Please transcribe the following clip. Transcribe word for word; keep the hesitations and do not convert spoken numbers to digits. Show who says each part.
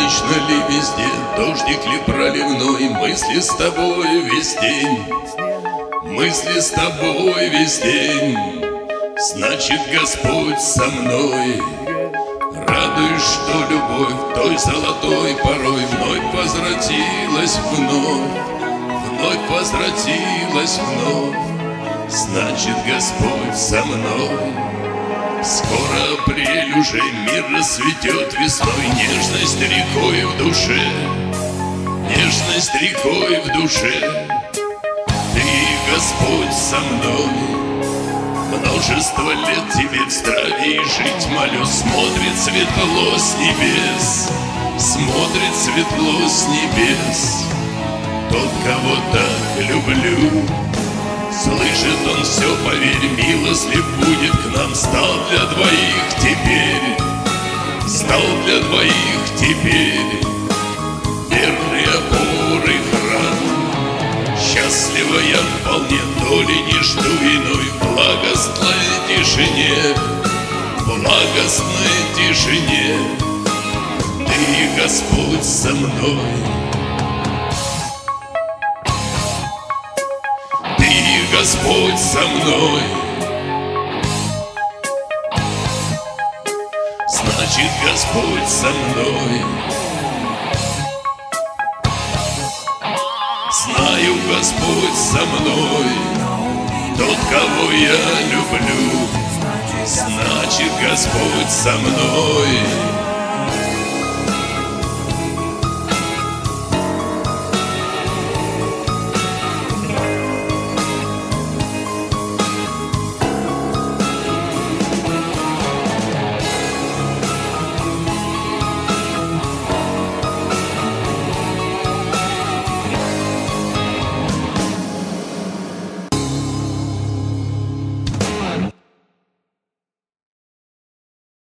Speaker 1: Солнечно ли везде, дождик ли проливной, мысли с тобой весь день, мысли с тобой весь день. Значит, Господь со мной. Радуюсь, что любовь той золотой порой вновь возвратилась вновь, вновь возвратилась вновь. Значит, Господь со мной. Скоро апрель уже, мир расцветет весной, нежность рекой в душе, нежность рекой в душе. Ты, Господь, со мной. Множество лет тебе в здравии жить молю. Смотрит светло с небес, смотрит светло с небес тот, кого так люблю. Слышит он все, поверь, милостлив будет к нам. Стал для двоих теперь, стал для двоих теперь верной опорой храм. Счастлива я вполне, доли не жду иной. В благостной тишине, в благостной тишине Ты, Господь, со мной. Господь со мной. Значит, Господь со мной. Знаю, Господь со мной. Тот, кого я люблю. Значит, Господь со мной.